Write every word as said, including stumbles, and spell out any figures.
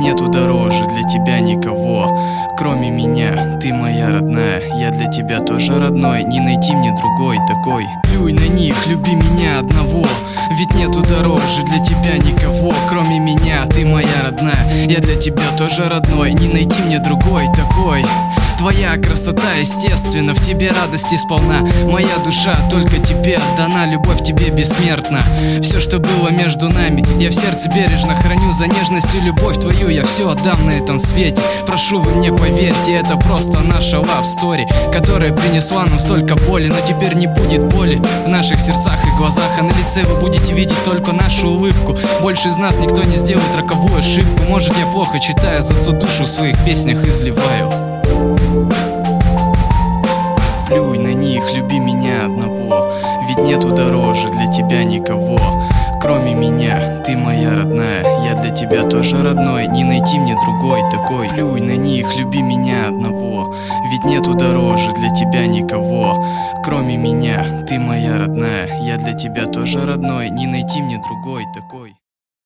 нету дороже для тебя никого, кроме меня. Ты моя родная, я для тебя тоже родной. Не найти мне другой такой. Плюй на них, люби меня одного, ведь нету дороже для тебя никого, кроме меня. Ты моя родная, я для тебя тоже родной. Не найти мне другой такой. Твоя красота, естественно, в тебе радости сполна. Моя душа только тебе отдана, любовь тебе бессмертна. Все, что было между нами, я в сердце бережно храню. За нежность и любовь твою я все отдам на этом свете. Прошу, вы мне поверьте, это просто наша love story, которая принесла нам столько боли. Но теперь не будет боли в наших сердцах и глазах, а на лице вы будете видеть только нашу улыбку. Больше из нас никто не сделает роковую ошибку. Может, я плохо читаю, зато душу в своих песнях изливаю. Плюй на них, люби меня одного, ведь нету дороже для тебя никого, кроме меня. Ты моя родная, я для тебя тоже родной. Не найти мне другой такой. Плюй на них, люби меня одного, ведь нету дороже для тебя никого, кроме меня. Ты моя родная, я для тебя тоже родной. Не найти мне другой такой.